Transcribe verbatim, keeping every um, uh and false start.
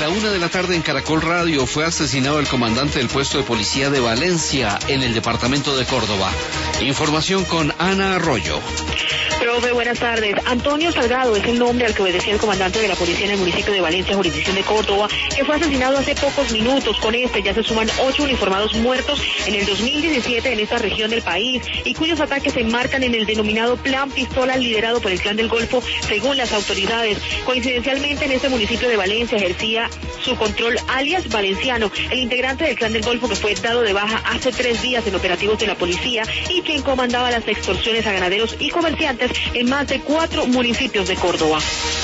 La una de la tarde en Caracol Radio fue asesinado el comandante del puesto de policía de Valencia en el departamento de Córdoba. Información con Ana Arroyo. Profe, buenas tardes. Antonio Salgado es el nombre al que obedecía el comandante de la policía en el municipio de Valencia, jurisdicción de Córdoba, que fue asesinado hace pocos minutos. Con este ya se suman ocho uniformados muertos en el dos mil diecisiete en esta región del país, y cuyos ataques se enmarcan en el denominado Plan Pistola liderado por el Clan del Golfo, según las autoridades. Coincidencialmente, en este municipio de Valencia ejercía su control alias Valenciano, el integrante del Clan del Golfo que fue dado de baja hace tres días en operativos de la policía y quien comandaba las extorsiones a ganaderos y comerciantes en más de cuatro municipios de Córdoba.